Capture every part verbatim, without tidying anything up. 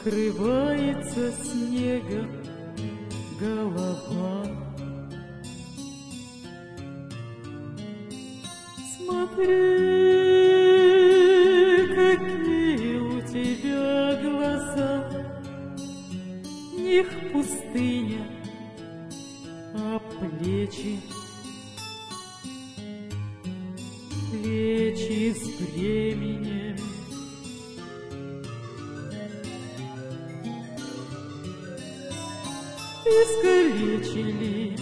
покрывается снегом голова. Смотри, какие у тебя глаза, них пустыня, а плечи, плечи с бременем. Искалечили,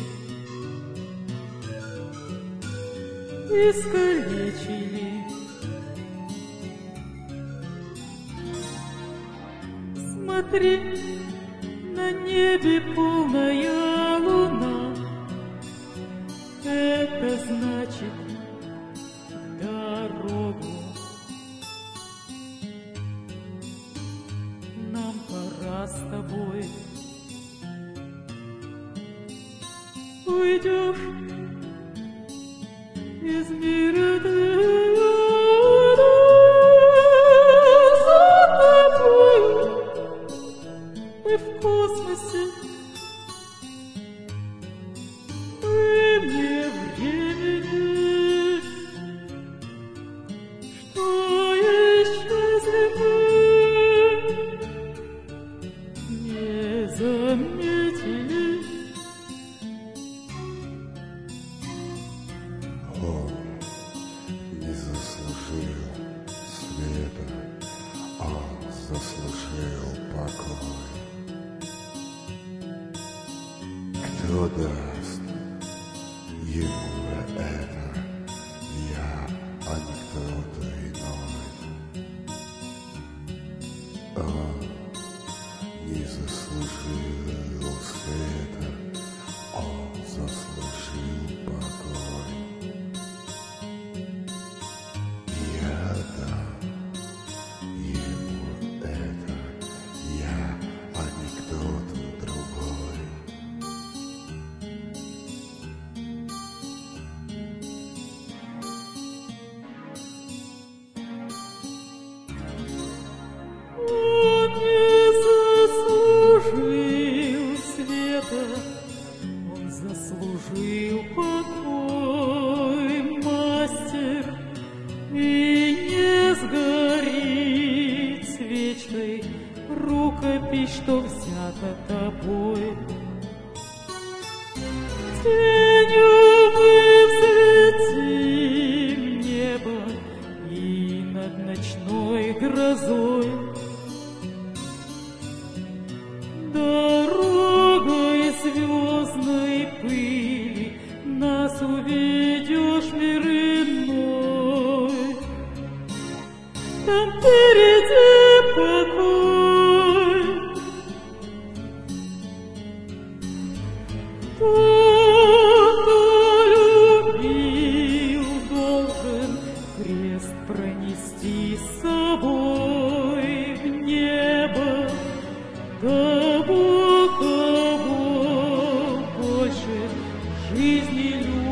искалечили. Смотри, на небе полная луна, это значит дорогу. Нам пора с тобой. Уйдешь из мира твоего, за тобой мы в космосе, мы вне времени, что исчезли мы, не заметили. Он не заслужил света, он заслужил покой. Кто даст ему это? Я, а не кто-то иной. Он не заслужил света, он заслужил покой. Я дам ему это, я, а не кто-то другой. Он не заслужил света, он заслужил покой, мастер, и не сгорит свечкой рукопись, что взята тобой. Тенью мы взлетим небо и над ночной грозой. Дорогой звездной пыли нас уведешь мир иной. Там впереди покой. Тот, кто любил, должен крест пронести с собой в небо. Кого, кого больше жизни любит.